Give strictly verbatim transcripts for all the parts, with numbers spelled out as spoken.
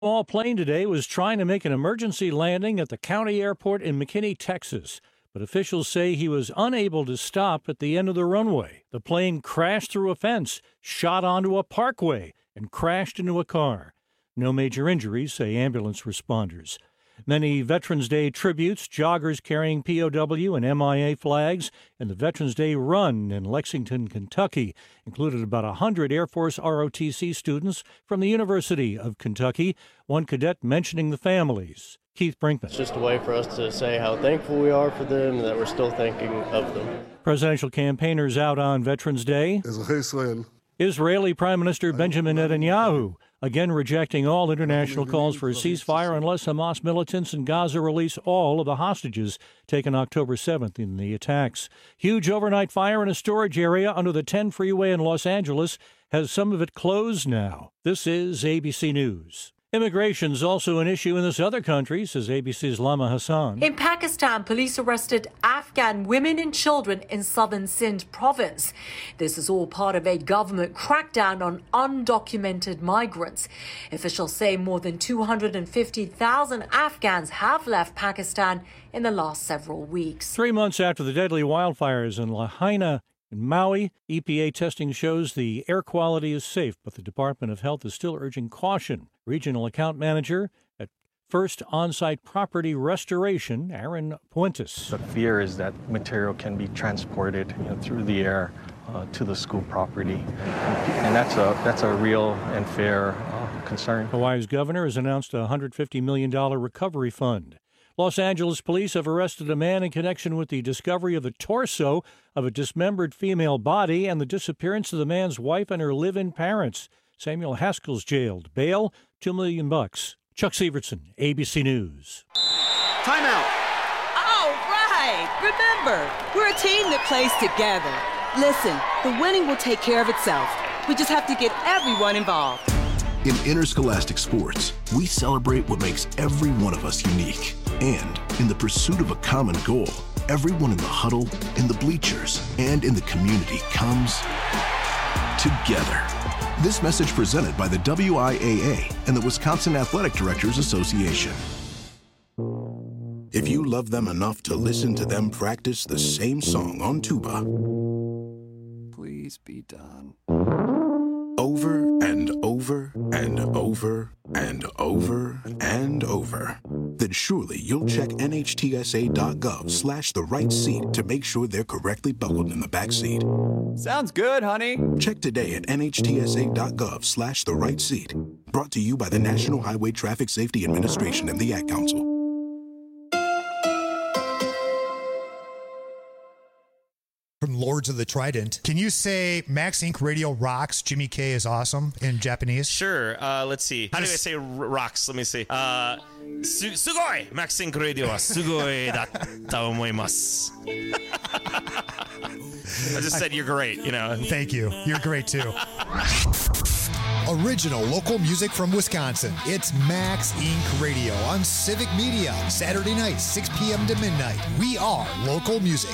Small plane today was trying to make an emergency landing at the county airport in McKinney, Texas, but officials say he was unable to stop at the end of the runway. The plane crashed through a fence, shot onto a parkway, and crashed into a car. No major injuries, say ambulance responders. Many Veterans Day tributes, joggers carrying P O W and M I A flags, and the Veterans Day Run in Lexington, Kentucky included about one hundred Air Force R O T C students from the University of Kentucky, one cadet mentioning the families. Keith Brinkman. It's just a way for us to say how thankful we are for them and that we're still thinking of them. Presidential campaigners out on Veterans Day. Israeli Prime Minister Benjamin Netanyahu again rejecting all international calls for a ceasefire unless Hamas militants in Gaza release all of the hostages taken October seventh in the attacks. Huge overnight fire in a storage area under the ten freeway in Los Angeles has some of it closed now. This is A B C News. Immigration's also an issue in this other country, says A B C's Lama Hassan. In Pakistan, police arrested Afghan women and children in southern Sindh province. This is all part of a government crackdown on undocumented migrants. Officials say more than two hundred fifty thousand Afghans have left Pakistan in the last several weeks. Three months after the deadly wildfires in Lahaina, in Maui, E P A testing shows the air quality is safe, but the Department of Health is still urging caution. Regional Account Manager at First On-Site Property Restoration, Aaron Puentes. The fear is that material can be transported, you know, through the air uh, to the school property, and that's a that's a real and fair uh, concern. Hawaii's governor has announced a one hundred fifty million dollars recovery fund. Los Angeles police have arrested a man in connection with the discovery of the torso of a dismembered female body and the disappearance of the man's wife and her live-in parents. Samuel Haskell's jailed. Bail, two million bucks. Chuck Severson, A B C News. Timeout. All right. Remember, we're a team that plays together. Listen, the winning will take care of itself. We just have to get everyone involved. In interscholastic sports, we celebrate what makes every one of us unique. And in the pursuit of a common goal, everyone in the huddle, in the bleachers, and in the community comes together. This message presented by the W I A A and the Wisconsin Athletic Directors Association. If you love them enough to listen to them practice the same song on tuba, please be done. Over and over and over and over and over, then surely you'll check N H T S A dot gov slash the right seat to make sure they're correctly buckled in the back seat. Sounds good, honey. Check today at N H T S A dot gov slash the right seat. Brought to you by the National Highway Traffic Safety Administration and the Ad Council. From Lords of the Trident. Can you say Max Incorporated Radio rocks, Jimmy K is awesome in Japanese? Sure. Uh, let's see. How Just... do I say r- rocks? Let me see. Uh, su- sugoi! Max Incorporated Radio wa sugoi datta omoimasu. I just said you're great, you know. Thank you. You're great, too. Original local music from Wisconsin. It's Max Incorporated Radio on Civic Media. Saturday night, six p.m. to midnight. We are local music.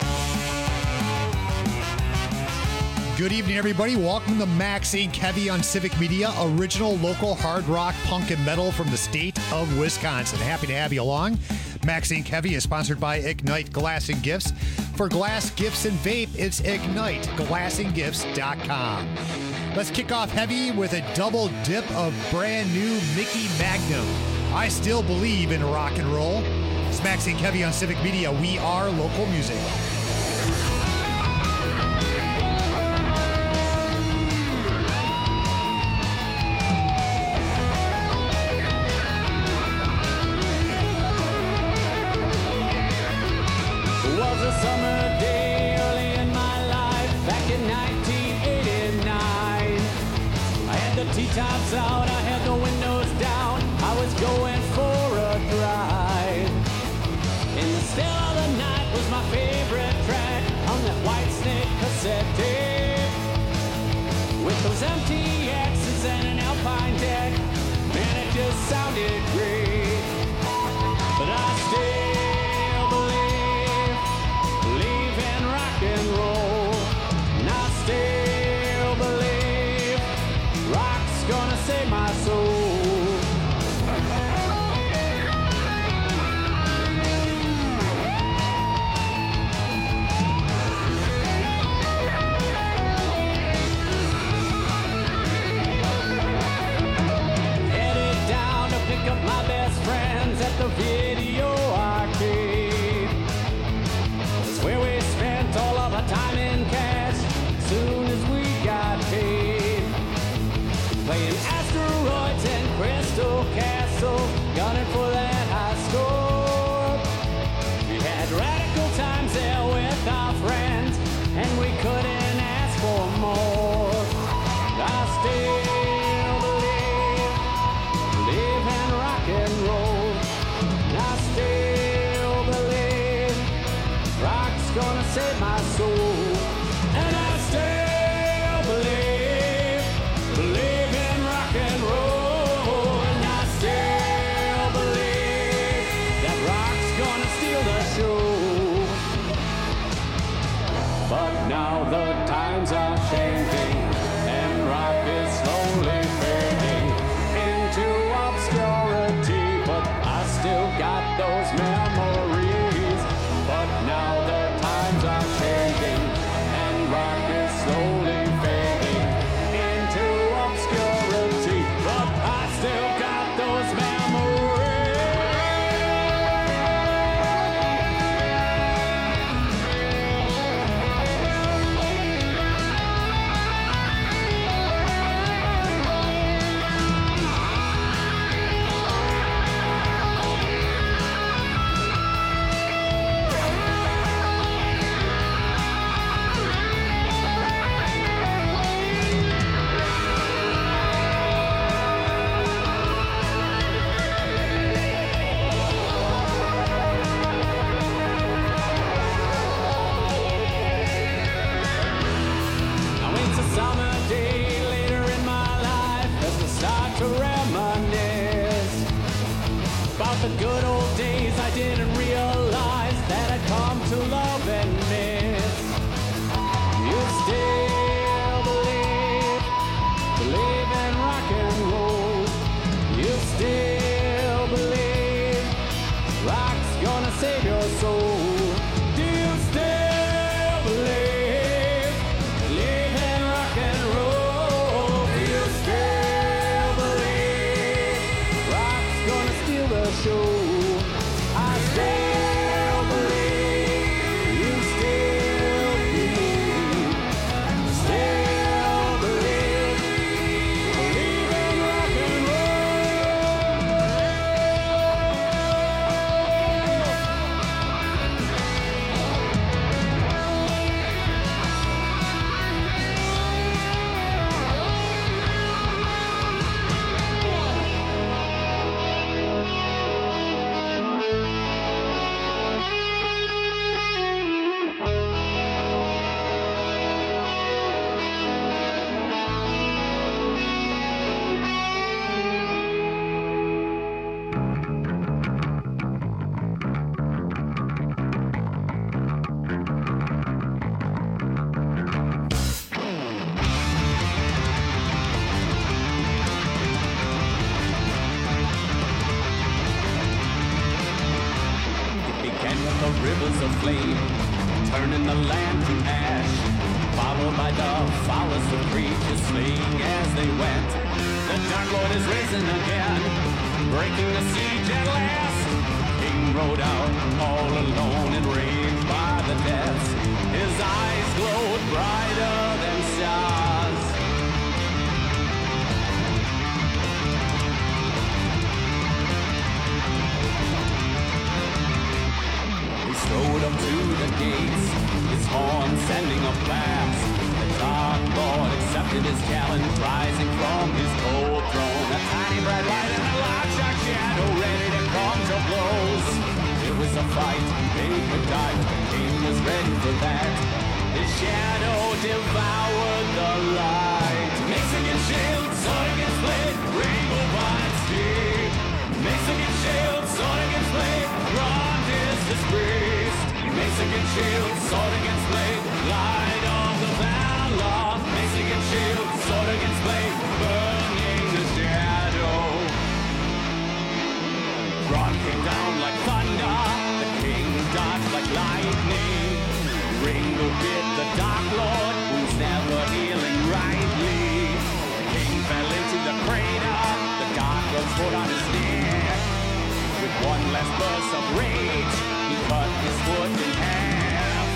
Good evening, everybody. Welcome to Max Incorporated. Heavy on Civic Media, original local hard rock, punk, and metal from the state of Wisconsin. Happy to have you along. Max Incorporated. Heavy is sponsored by Ignite Glass and Gifts. For glass, gifts, and vape, it's ignite glass and gifts dot com. Let's kick off Heavy with a double dip of brand new Mickey Magnum. I still believe in rock and roll. It's Max Incorporated. Heavy on Civic Media. We are local music. Tops out, I had the windows down, I was going for a drive. In the still of the night was my favorite track on that White Snake cassette tape. With those M T X's and an Alpine deck, man, it just sounded great. But I still believe, believe in rock and roll. And I still believe rock's gonna save my crystal castles, gunning for that high score. We had radical times there with our friends, and we couldn't ask for more. I still believe, believe in rock and roll. I still believe rock's gonna save my soul. And I still believe, believe in rock and roll. And I still believe that rock's gonna steal the show. But now the times are changing, and rock is slowly fading into obscurity. But I still got those memories. But now the times are changing, and rock is slowly fading into obscurity. But I still got those memories. Now it's a summer day later in my life as I start to reminisce about the good old days I didn't realize that I'd come to love and miss. You still believe, believe in rock and roll. You still believe rock's gonna save your soul. Do you still believe, believe in rock and roll? Do you still believe rock's gonna steal the show? I still believe, you still believe, still believe, believe in rock and roll. It began with the rivers of flame, turning the land to ash, followed by the foulest of creatures slaying as they went. The Dark Lord is risen again, breaking the siege at last. King rode out all alone, enraged by the deaths. His eyes glowed brighter than stars. He strode up to the gates, his horn sending a blast. The Dark Lord accepted his challenge, rising from his cold throne. A tiny bright light and a large dark shadow, ready to come to blows. It was a fight, they could die, the king was ready for that. His shadow devoured the light. Mace against shield, sword against blade, rainbow vine steed. Mace against shield, sword against blade, grand is his priest. Mace against shield, sword against blade, light of the valor. Mace against shield, sword against blade, burning the shadow. Ron came down like thunder, the king dodged like lightning. Ringo bit the Dark Lord, who's never healing rightly. The king fell into the crater, the Dark Lord's foot on his neck. With one last burst of rage, he cut his foot in half.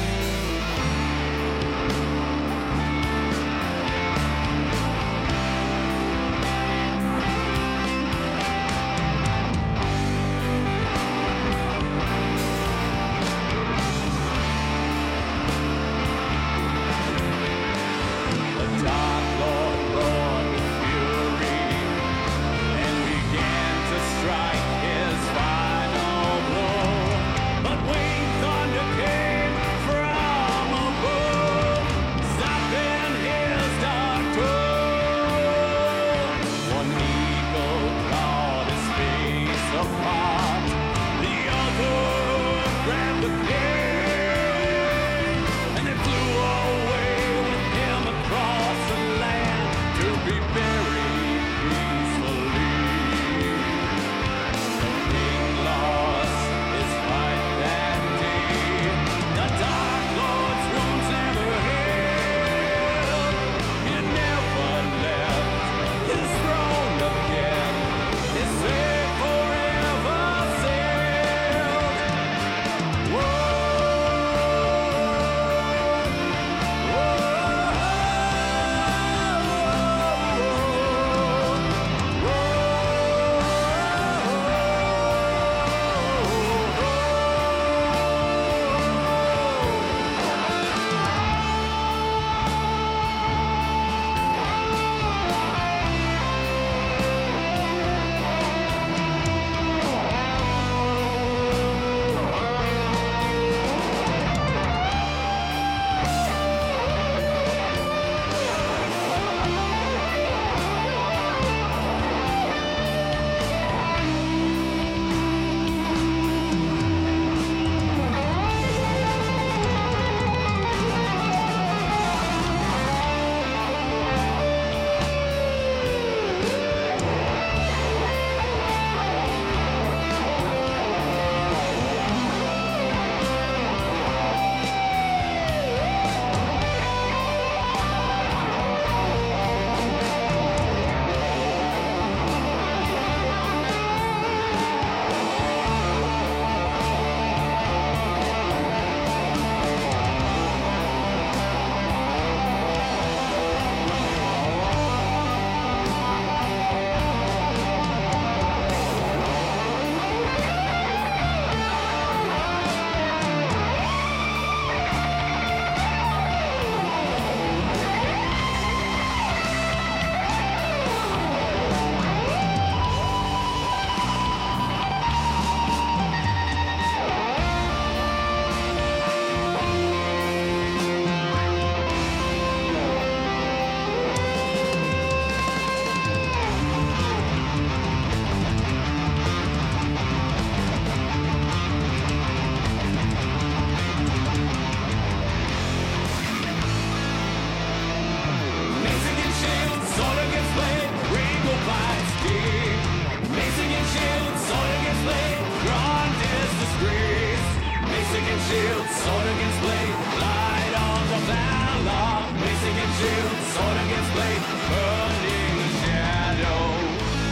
Basic and shield, sword against blade, light on the valor. Basic and shield, sword against blade, burning the shadow.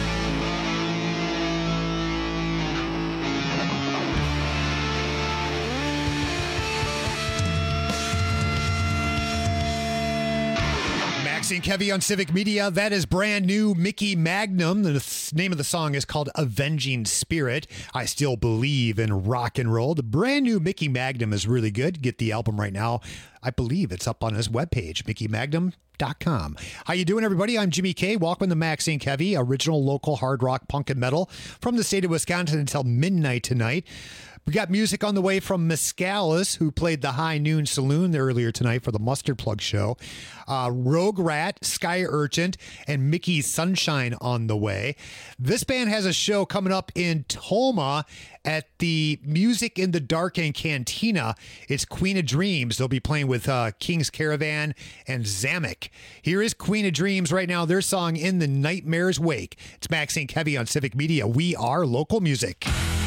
Maxine Kevy on Civic Media. That is brand new Mickey Magnum. The name of the song is called Avenging Spirit. I still believe in rock and roll. The brand new Mickey Magnum is really good. Get the album right now. I believe it's up on his webpage, mickey magnum dot com. How you doing, everybody? I'm Jimmy K. Welcome to Maxine Kevy, original local hard rock, punk, and metal from the state of Wisconsin until midnight tonight. We got music on the way from Mescalis, who played the High Noon Saloon earlier tonight for the Mustard Plug show. Uh, Rogue Rat, Sky Urchin, and Mickey Sunshine on the way. This band has a show coming up in Toma at the Music in the Dark and Cantina. It's Queen of Dreams. They'll be playing with uh, King's Caravan and Zamek. Here is Queen of Dreams right now, their song In the Nightmare's Wake. It's Maxine Kevy on Civic Media. We are local music.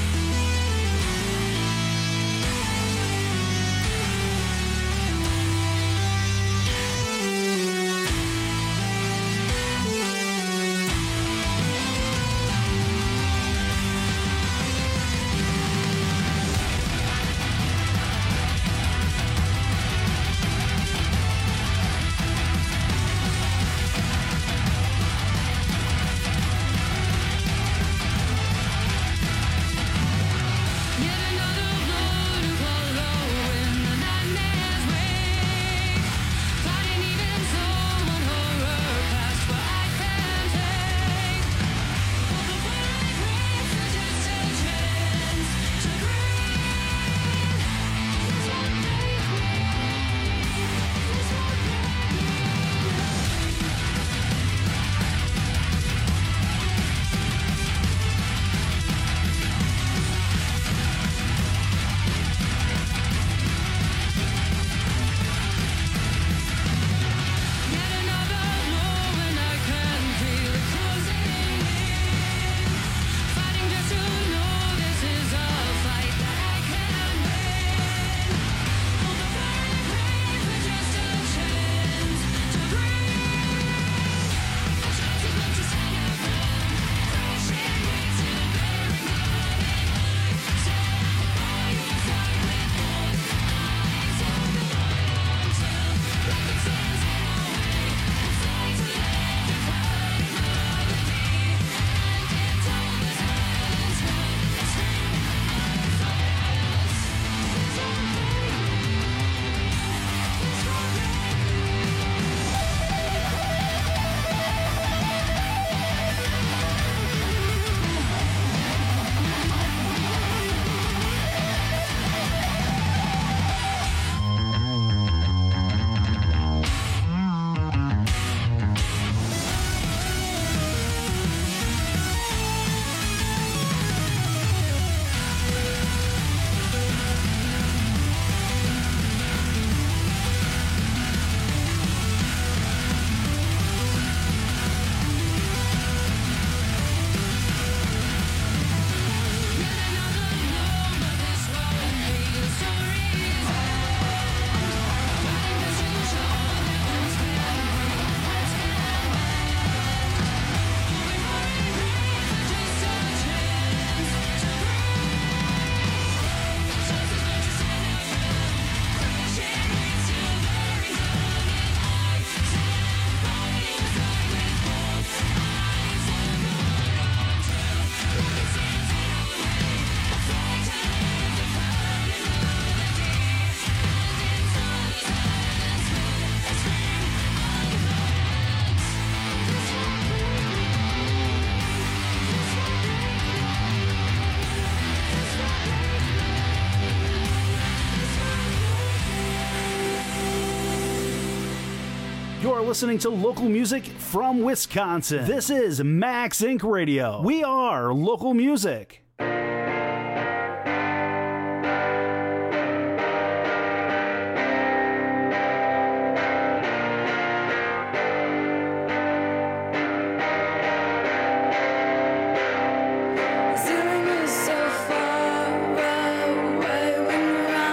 You're listening to local music from Wisconsin. This is Max Inc Radio. We are local music. Zoom is so far away when you're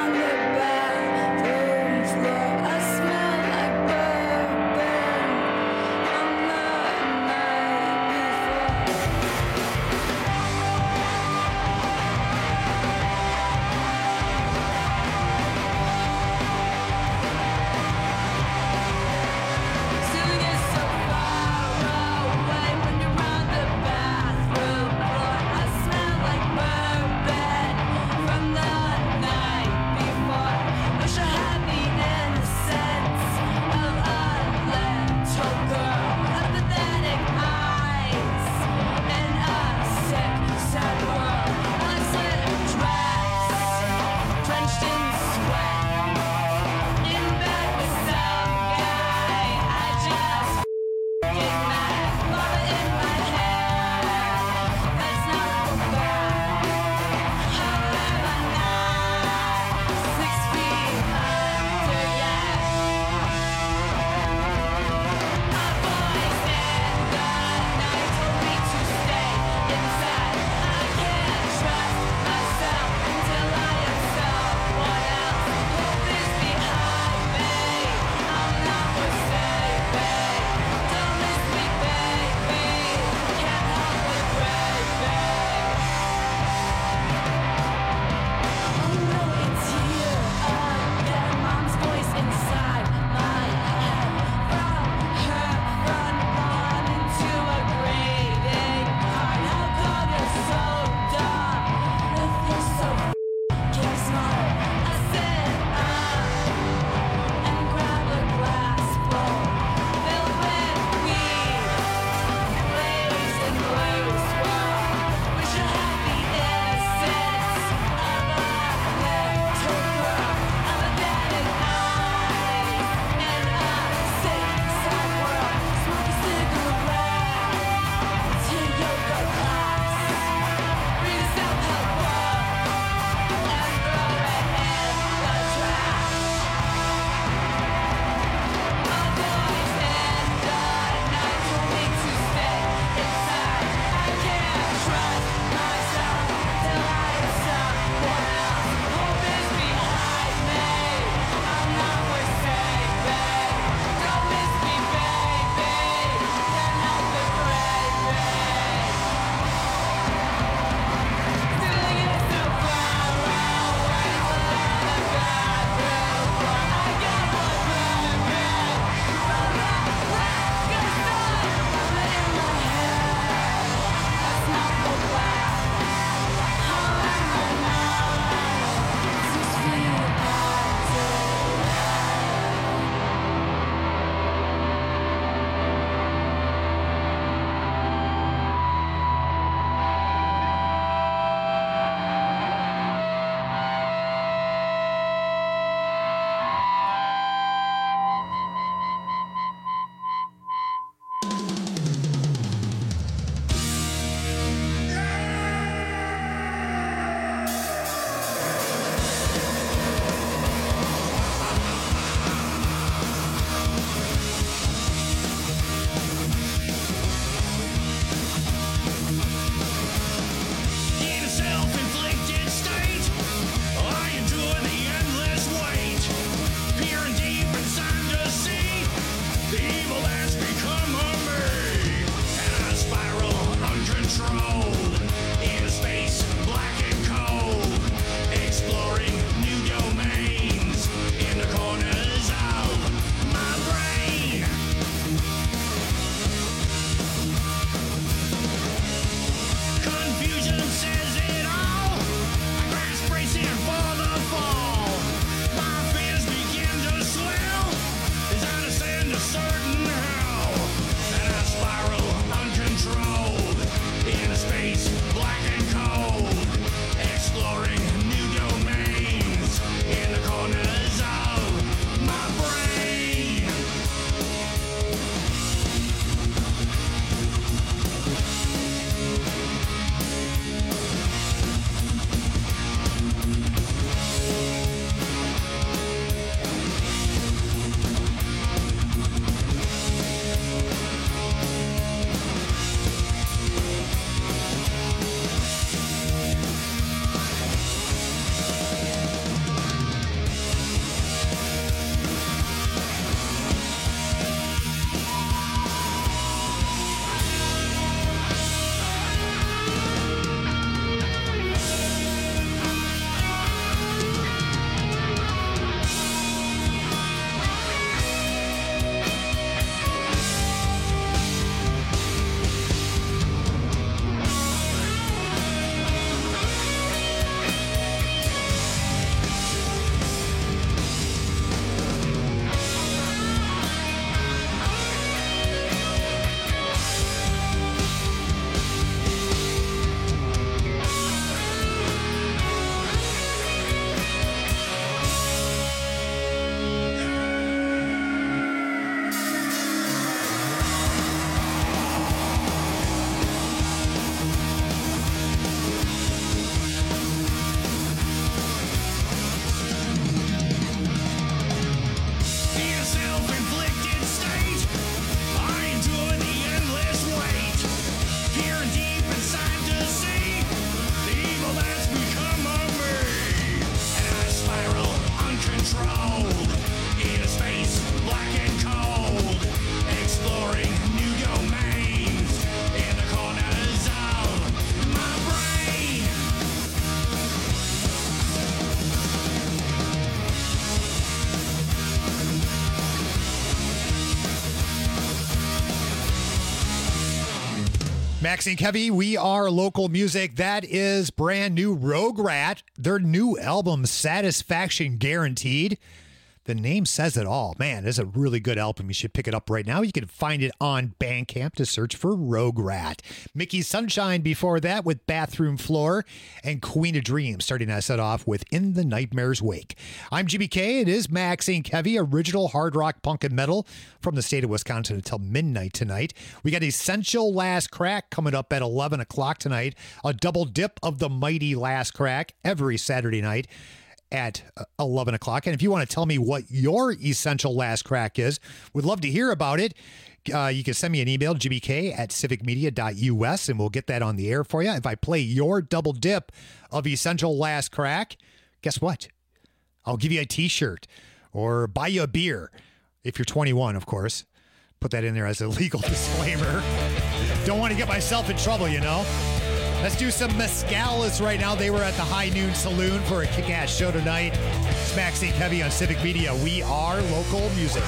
Maxine Kevy, we are local music. That is brand new Rogue Rat. Their new album, Satisfaction Guaranteed. The name says it all. Man, it's a really good album. You should pick it up right now. You can find it on Bandcamp to search for Rogue Rat. Mickey Sunshine before that with Bathroom Floor, and Queen of Dreams starting us set off with In the Nightmare's Wake. I'm G B K. It is Maxine Kevy, original hard rock, punk, and metal from the state of Wisconsin until midnight tonight. We got Essential Last Crack coming up at eleven o'clock tonight. A double dip of the mighty Last Crack every Saturday night at eleven o'clock. And if you want to tell me what your essential last crack is, would love to hear about it. Uh, you can send me an email, g b k at civic media dot u s, and we'll get that on the air for you. If I play your double dip of essential last crack, guess what? I'll give you a t-shirt or buy you a beer. If you're twenty-one, of course. Put that in there as a legal disclaimer. Don't want to get myself in trouble, you know. Let's do some Mescalis right now. They were at the High Noon Saloon for a kick-ass show tonight. It's Maxine Kevy on Civic Media. We are local music.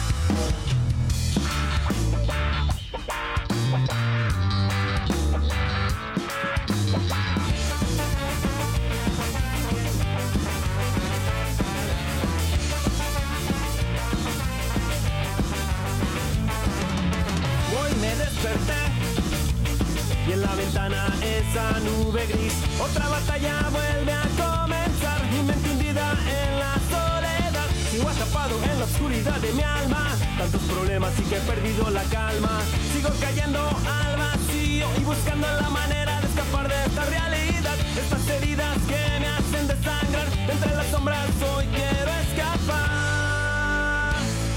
Hoy me desperté y en la ventana esa nube gris. Otra batalla vuelve a comenzar. Mi mente hundida en la soledad. Sigo atrapado en la oscuridad de mi alma. Tantos problemas y que he perdido la calma. Sigo cayendo al vacío y buscando la manera de escapar de esta realidad. Estas heridas que me hacen desangrar. Entre las sombras hoy quiero escapar.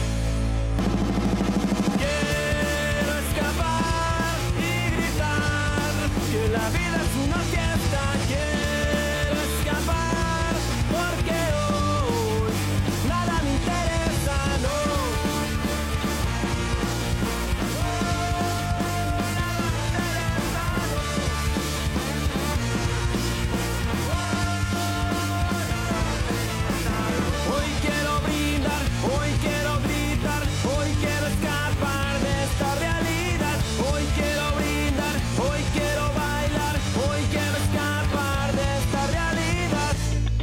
Quiero escapar y gritar que la vida es una fiesta. Quiero escapar porque hoy nada me interesa, no. Hoy quiero brindar, hoy quiero gritar, hoy quiero escapar de esta realidad. Hoy quiero brindar, hoy quiero bailar, hoy quiero escapar de esta realidad.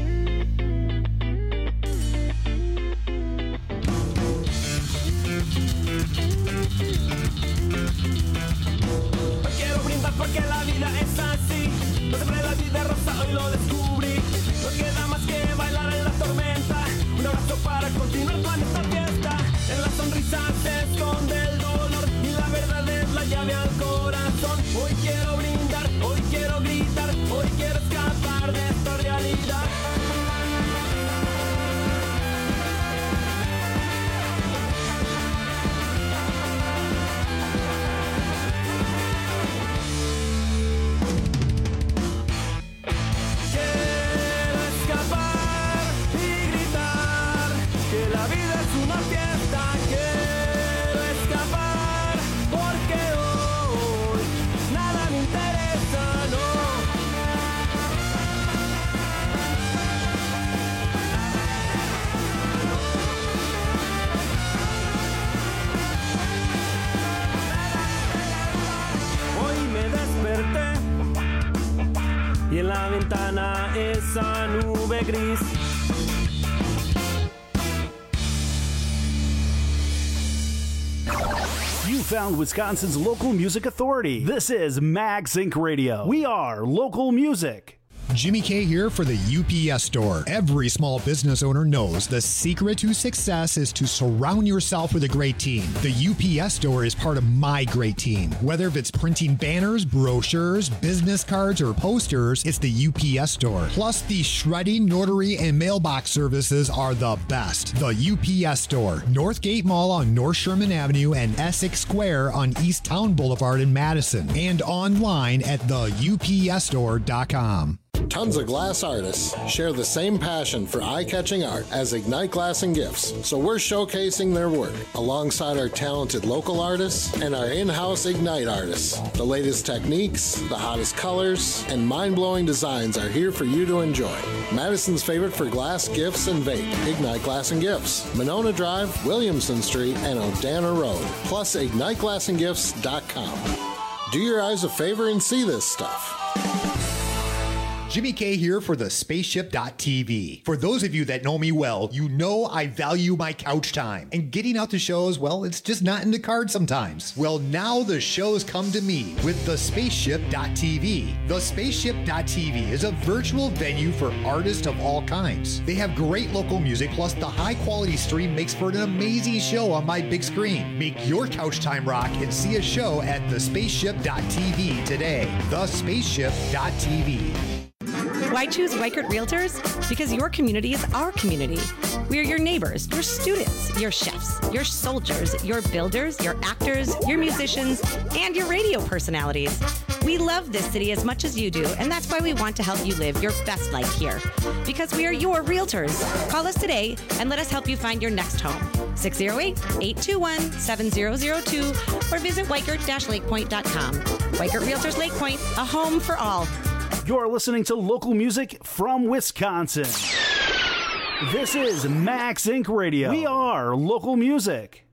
Hoy quiero brindar porque la vida es así. No siempre la vida es rosa, hoy lo descubrí. No queda más que bailar en la tormenta. Un abrazo para continuar con esta fiesta. En la sonrisa se esconde el dolor y la verdad es la llave al corazón. Hoy quiero brindar, hoy quiero gritar, hoy quiero escapar de esta realidad. Quiero escapar y gritar que la vida es una fiesta. Quiero escapar porque hoy nada me interesa, no. Hoy me desperté y en la ventana esa nube gris. You found Wisconsin's local music authority. This is Max Incorporated. Radio. We are local music. Jimmy K here for the U P S Store. Every small business owner knows the secret to success is to surround yourself with a great team. The U P S Store is part of my great team. Whether if it's printing banners, brochures, business cards, or posters, it's the U P S Store. Plus, the shredding, notary, and mailbox services are the best. The U P S Store. Northgate Mall on North Sherman Avenue and Essex Square on East Town Boulevard in Madison. And online at the U P S store dot com. Tons of glass artists share the same passion for eye-catching art as Ignite Glass and Gifts, so we're showcasing their work alongside our talented local artists and our in-house Ignite artists. The latest techniques, the hottest colors, and mind-blowing designs are here for you to enjoy. Madison's favorite for glass, gifts, and vape, Ignite Glass and Gifts, Monona Drive, Williamson Street, and Odana Road, plus ignite glass and gifts dot com. Do your eyes a favor and see this stuff. Jimmy K here for the spaceship dot T V. For those of you that know me well, you know I value my couch time. And getting out to shows, well, it's just not in the cards sometimes. Well, now the shows come to me with the spaceship dot T V. The spaceship dot T V is a virtual venue for artists of all kinds. They have great local music, plus the high quality stream makes for an amazing show on my big screen. Make your couch time rock and see a show at the spaceship dot T V today. the spaceship dot T V. Why choose Weichert Realtors? Because your community is our community. We are your neighbors, your students, your chefs, your soldiers, your builders, your actors, your musicians, and your radio personalities. We love this city as much as you do, and that's why we want to help you live your best life here. Because we are your realtors. Call us today and let us help you find your next home. six oh eight, eight two one, seven oh oh two or visit weichert dash lakepoint dot com. Weichert Realtors Lake Point, a home for all. You're listening to local music from Wisconsin. This is Max Incorporated. Radio. We are local music.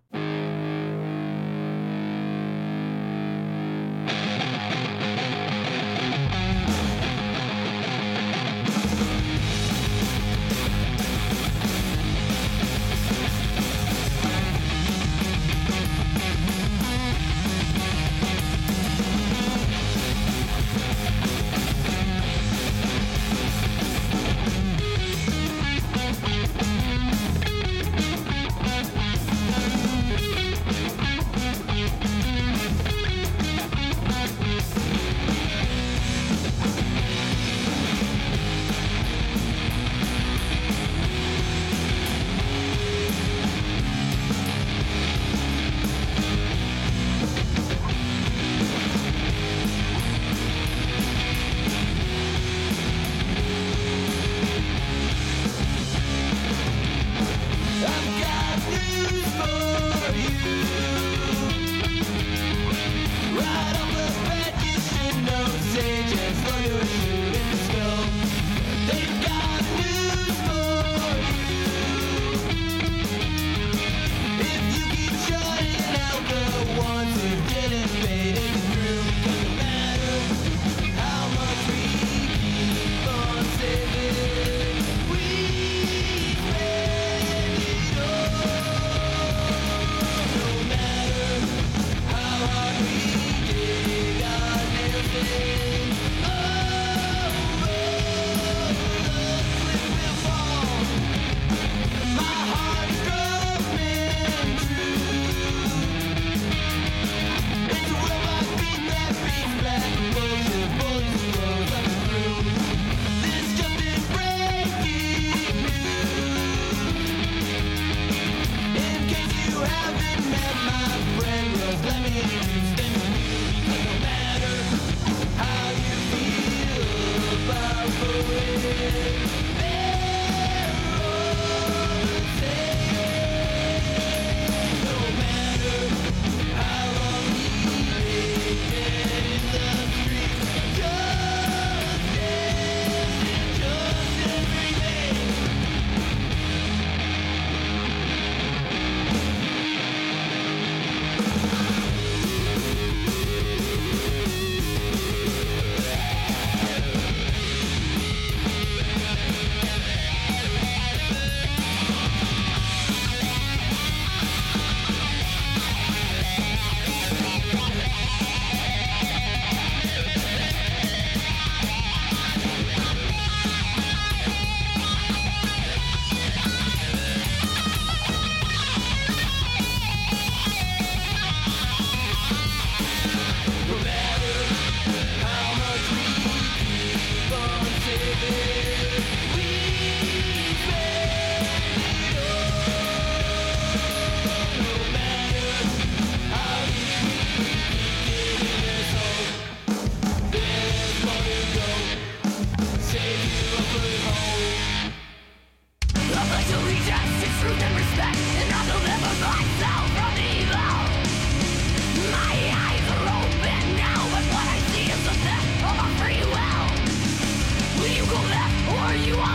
Or you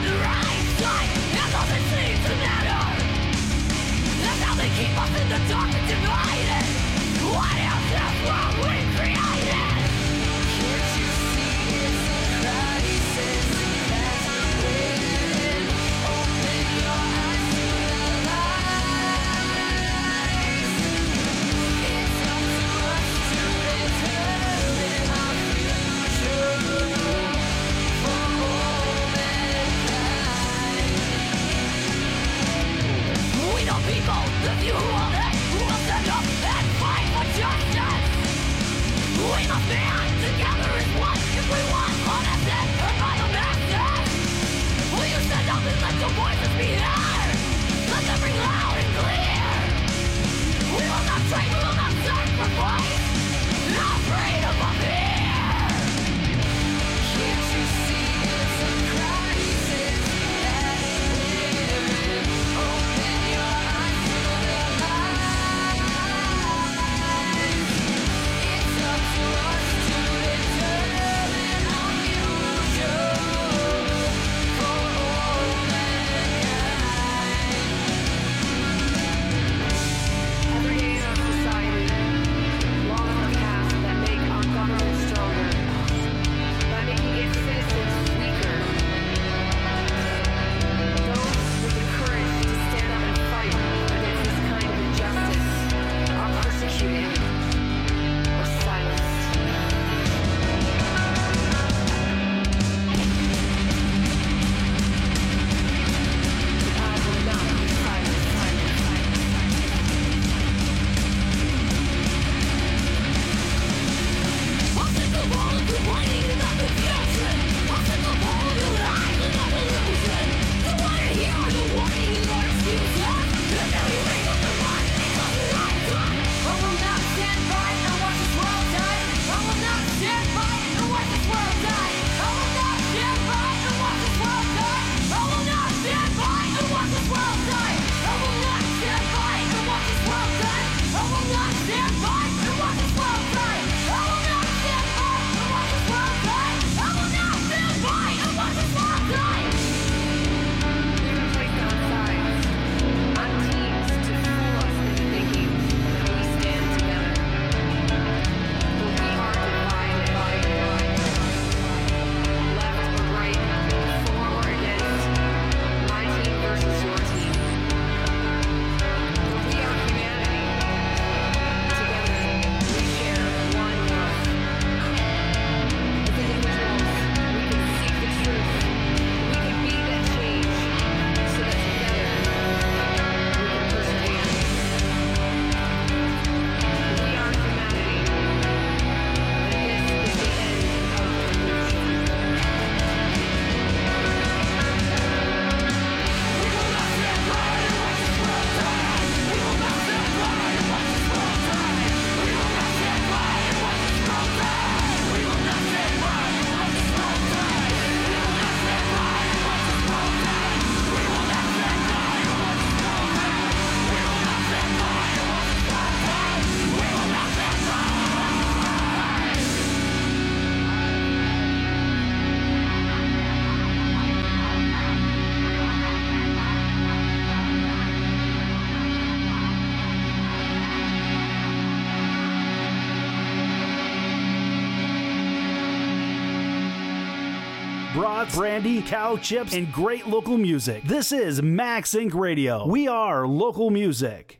broth, brandy, cow chips, and great local music. This is Max Inc Radio. We are local music.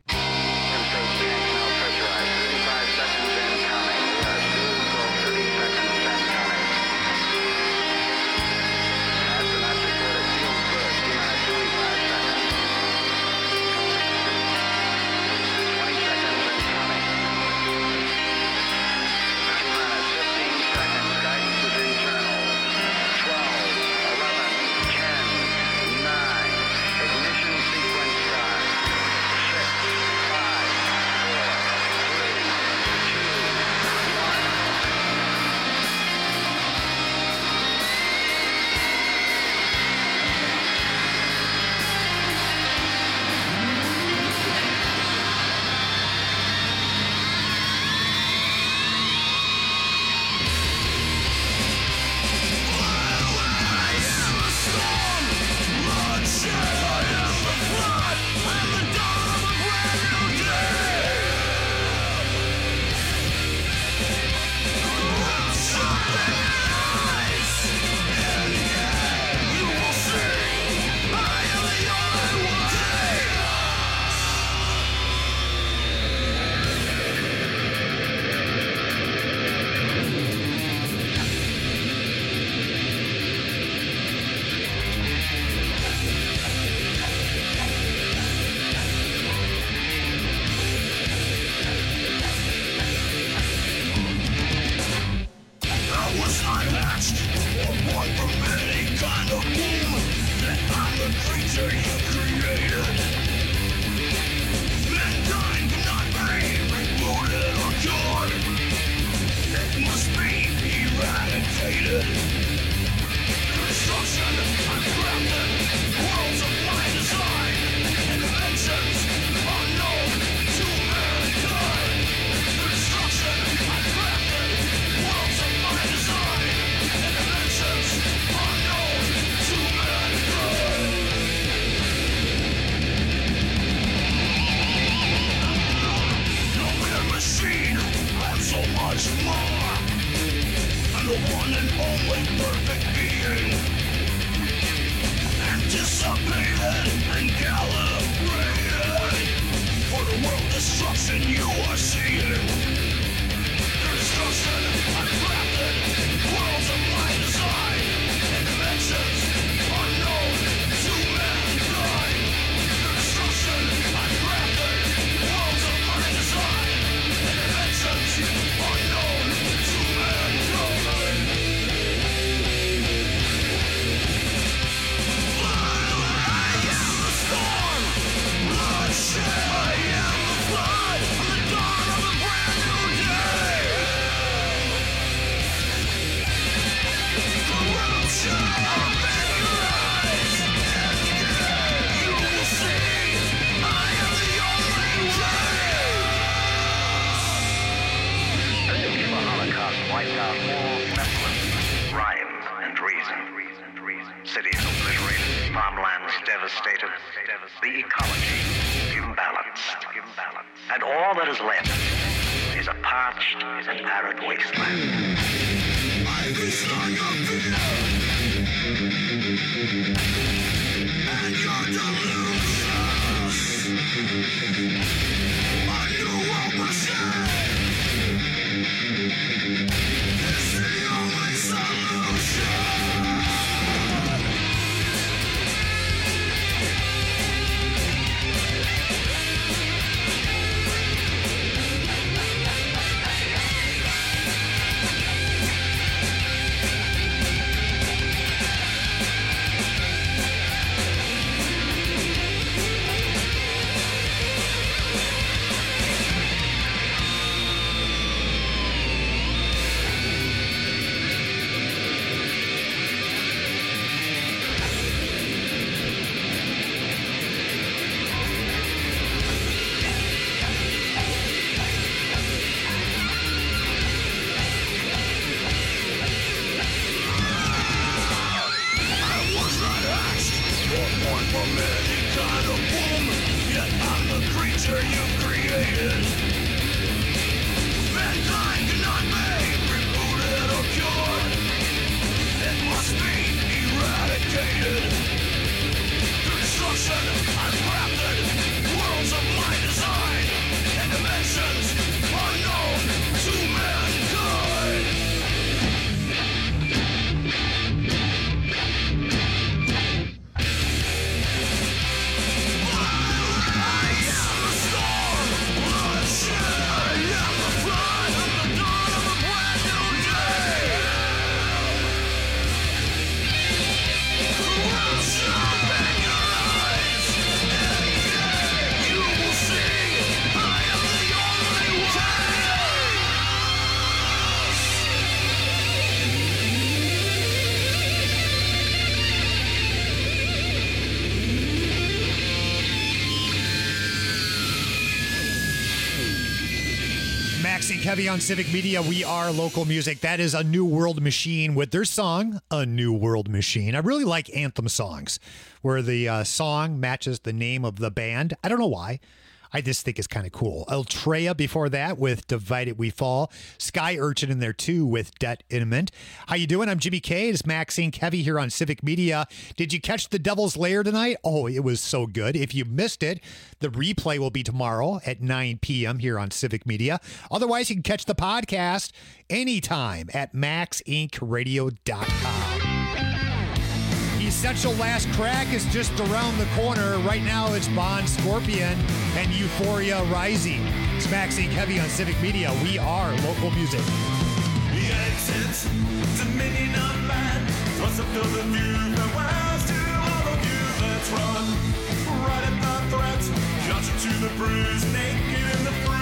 Mankind cannot be rebooted or cured. It must be Maxine Kevy on Civic Media. We are local music. That is A New World Machine with their song, A New World Machine. I really like anthem songs where the uh, song matches the name of the band. I don't know why. I just think it's kind of cool. Ultrea before that with Divided We Fall. Sky Urchin in there too with Debt Intimate. How you doing? I'm Jimmy K. It's Maxine Kevy here on Civic Media. Did you catch The Devil's Lair tonight? Oh, it was so good. If you missed it, the replay will be tomorrow at nine p.m. here on Civic Media. Otherwise, you can catch the podcast anytime at max inc radio dot com. Essential Last Crack is just around the corner. Right now, it's Bon Scorpion and Euphoria Rising. It's Maxine Kevy on Civic Media. We are local music. The exit, dominion of man. Plus a field of view, farewells to all of you. Let's run, right at the threat. Got you to the bruise, naked in the bruise.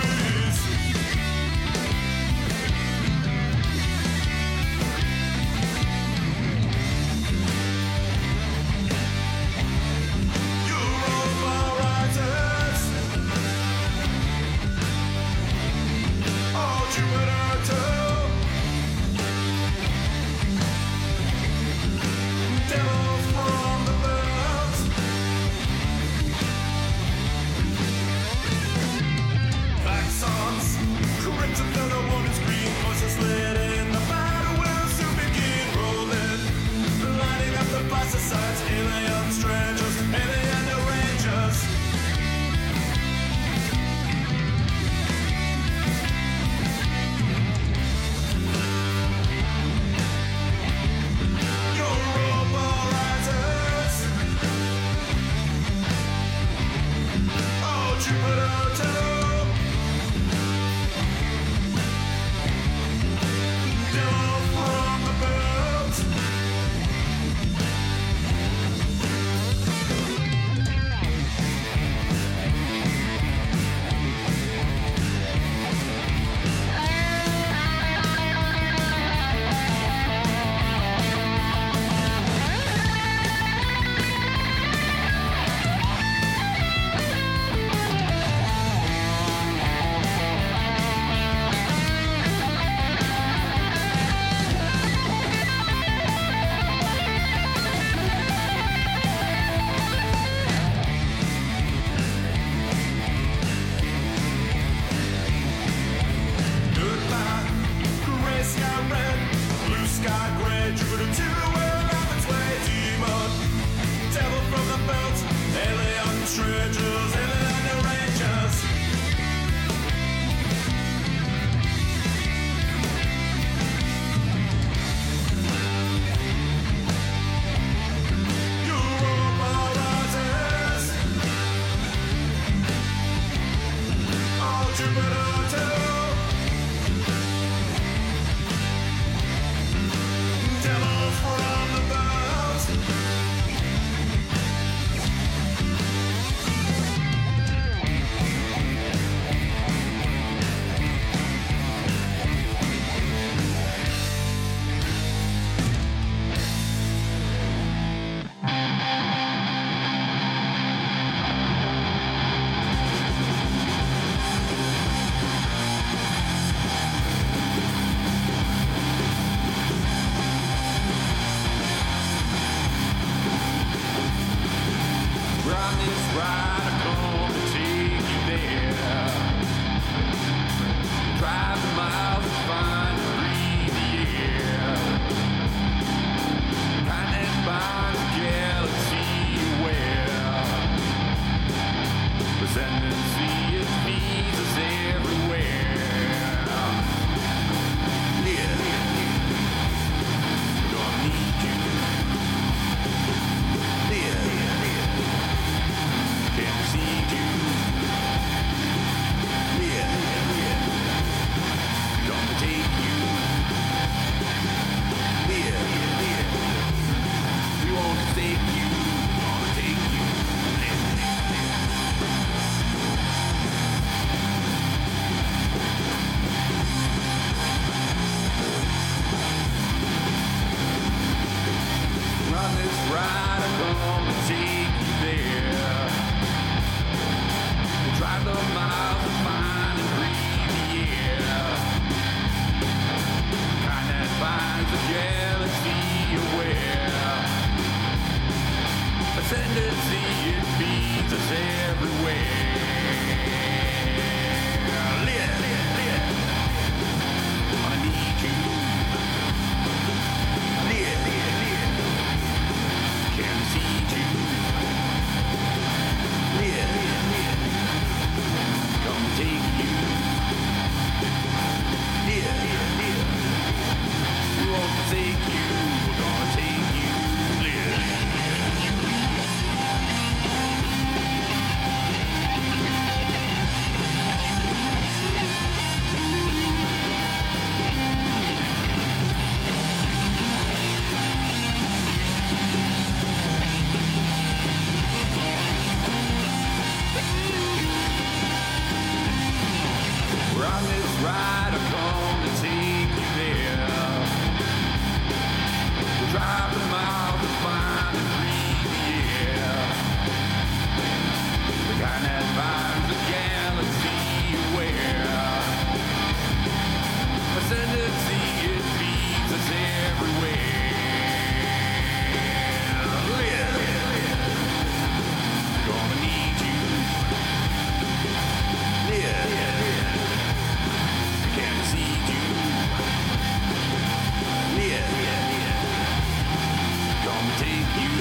you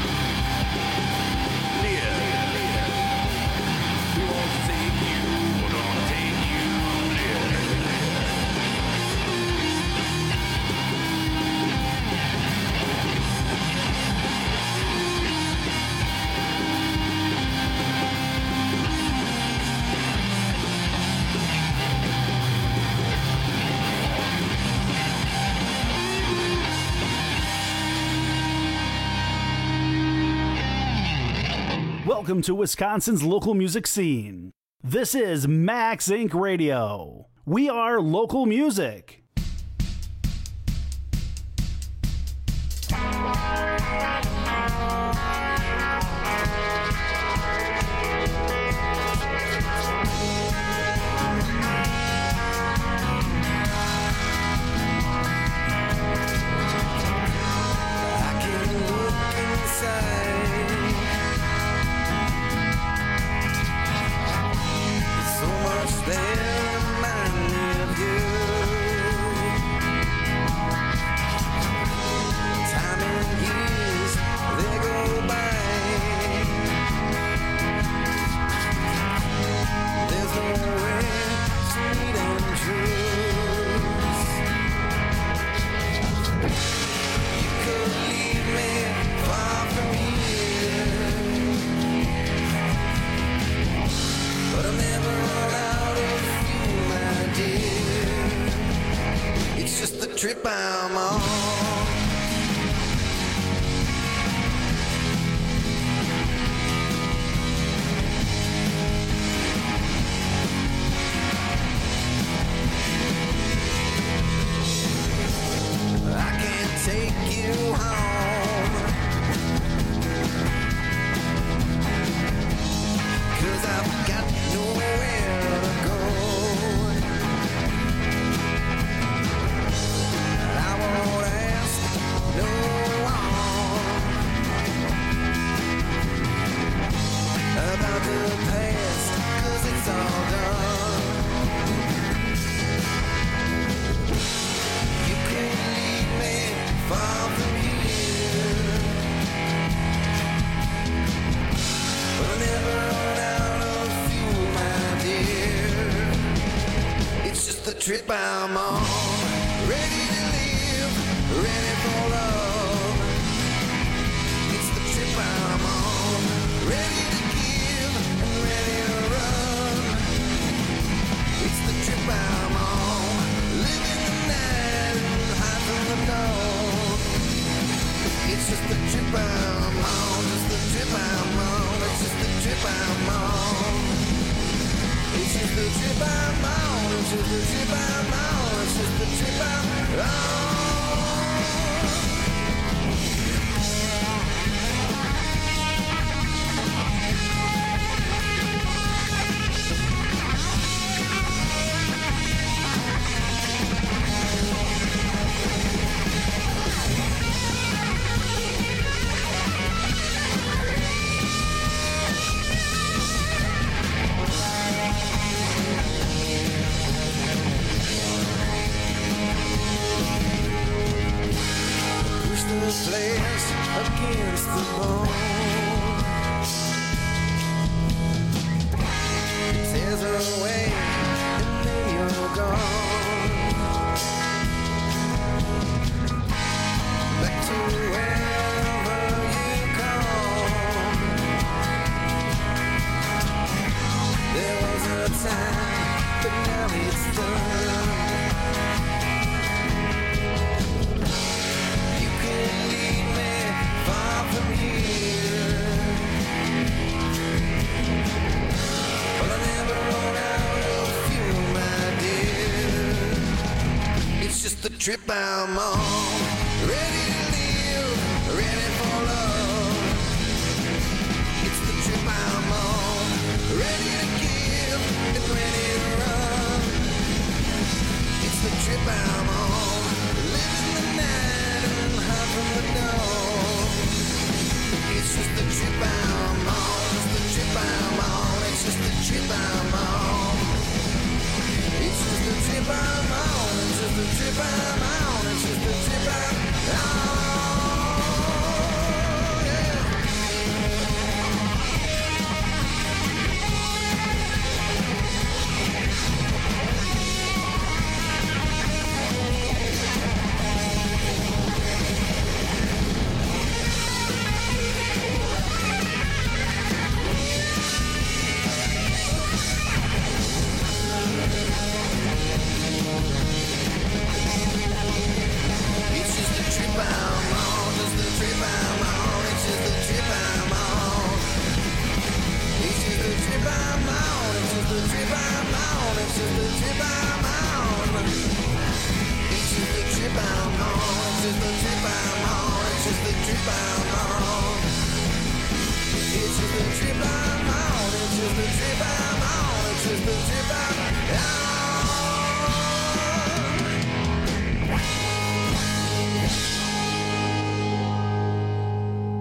near. We want to take you, we're gonna take you near. Welcome to Wisconsin's local music scene. This is Max Incorporated. Radio. We are local music. Trip I'm on. I can't take you home, 'cause I've got nowhere to go. About the past, 'cause it's all done. You can't leave me far from here, but I'll never run out of fuel, my dear. It's just the trip I'm on. Ready to live, ready for love. It's the trip I'm on. Ready to give and ready to run. It's the trip I'm on. Living the night and hide from the dawn. It's just the trip I'm on. Just the trip I'm on. It's just the trip I'm on. It's just the trip I'm on. It's just the trip I'm on. It's just the trip I'm on. The flesh against the bone, tears her away and then you're gone. Back to wherever you come. There was a time, but now it's done. It's just the trip I'm on. Ready to live, ready for love. It's the trip I'm on. Ready to give and ready to run. It's the trip I'm on. Living the night and hide from the dawn. It's just the trip I'm on. It's the trip I'm on. It's just the trip I'm on. It's just the trip I'm on. It's just the trip I'm on. It's just the trip I'm on.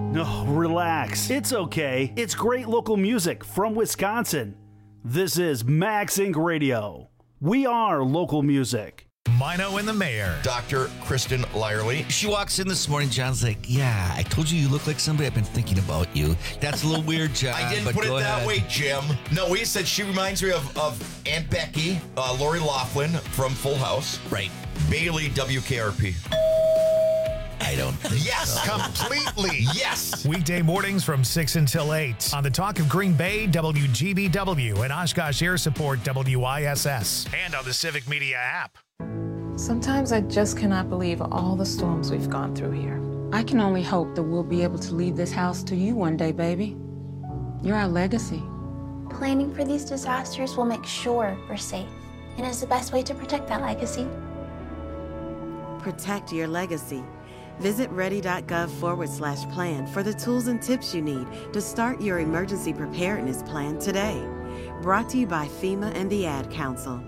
No, relax. It's okay. It's great local music from Wisconsin. This is Max Inc Radio. We are local music. Mino and the Mayor. Doctor Kristen Lyerly. She walks in this morning. John's like, yeah, I told you you look like somebody. I've been thinking about you. That's a little weird, John. I didn't but put it go that ahead. way, Jim. No, he said she reminds me of, of Aunt Becky, uh, Lori Loughlin from Full House. Right. Bailey, W K R P. I don't think Yes. so. Completely. Yes. Weekday mornings from six until eight on the Talk of Green Bay, W G B W, and Oshkosh Air Support, W I S S, and on the Civic Media app. Sometimes I just cannot believe all the storms we've gone through here. I can only hope that we'll be able to leave this house to you one day, baby. You're our legacy. Planning for these disasters will make sure we're safe, and is the best way to protect that legacy. Protect your legacy. Visit ready.gov forward slash plan for the tools and tips you need to start your emergency preparedness plan today. Brought to you by FEMA and the Ad Council.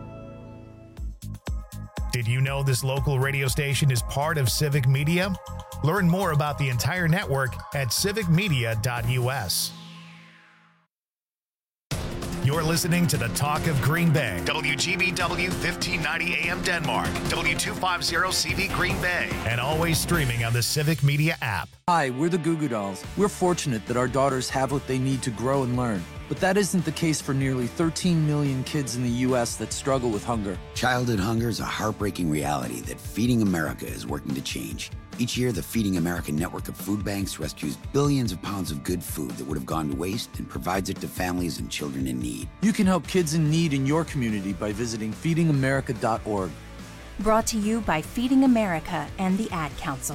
Did you know this local radio station is part of Civic Media? Learn more about the entire network at civic media dot U S. You're listening to the Talk of Green Bay. W G B W fifteen ninety A M Denmark. W two fifty C V Green Bay. And always streaming on the Civic Media app. Hi, we're the Goo Goo Dolls. We're fortunate that our daughters have what they need to grow and learn. But that isn't the case for nearly thirteen million kids in the U S that struggle with hunger. Childhood hunger is a heartbreaking reality that Feeding America is working to change. Each year, the Feeding America network of food banks rescues billions of pounds of good food that would have gone to waste and provides it to families and children in need. You can help kids in need in your community by visiting feeding america dot org. Brought to you by Feeding America and the Ad Council.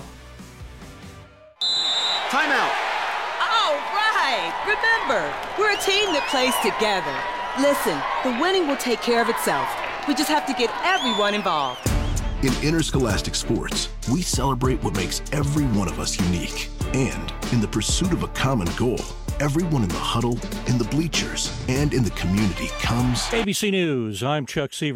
Timeout. All right. Remember, we're a team that plays together. Listen, the winning will take care of itself. We just have to get everyone involved. In interscholastic sports, we celebrate what makes every one of us unique. And in the pursuit of a common goal, everyone in the huddle, in the bleachers, and in the community comes... A B C News, I'm Chuck Seaver.